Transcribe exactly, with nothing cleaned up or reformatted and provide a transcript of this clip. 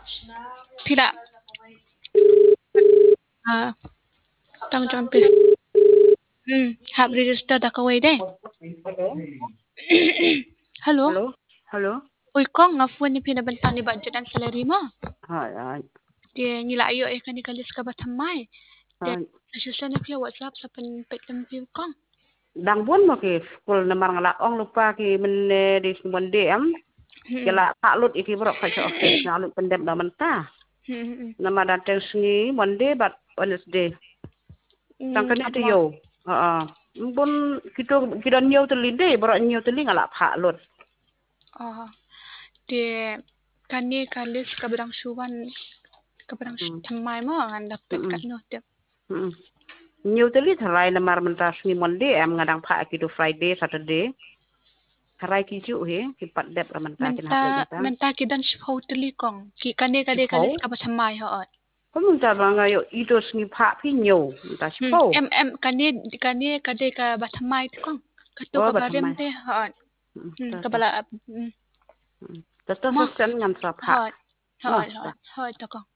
Tidak. Ah, tang jam pis. Hmm, have register dah kawai deh. Hello. Hello. Hello. Oi kong ngafun ni pinabantang ni budget dan salary mo. Hai hai. Dia ngila ayo eh kan ikalis ka batamai. Dia Hai. asisten na via WhatsApp sa pen petem view kong. Dang bun mo ki school na marang la ong lupa ki men di semon dem. Kila pak lut iki brok ka office na lut pendem da menta. Nama datang sini Monday but Wednesday. Tang kani tu yo. Ha ah. Bun kita kita nyew tu linde brok nyew tu li ngala pak lut. Oh. Dia kan ni kalis ka bedang suwan ka bedang tamai mo ngan dapat kat no dia. Hmm. Nyew tu li tharai na mar menta sini Monday am ngadang pak ki tu Friday Saturday. Karai ki ju he ki pat dep la menta kin hap lagi Menta menta ki dan shpau teli kong. Ki kane kade kalis ka batamai ho. Ko mun ta banga yo ito sni pha phi nyo ta Hmm. spo. Em em kane kane kade ka batamai kong. Katu Oh ka ba barem thamai. te ho. Hmm. Ka bala. Ta ta Ma. sa sen ngam sa pha. Ho. Ho No. ho. Ho ta kong.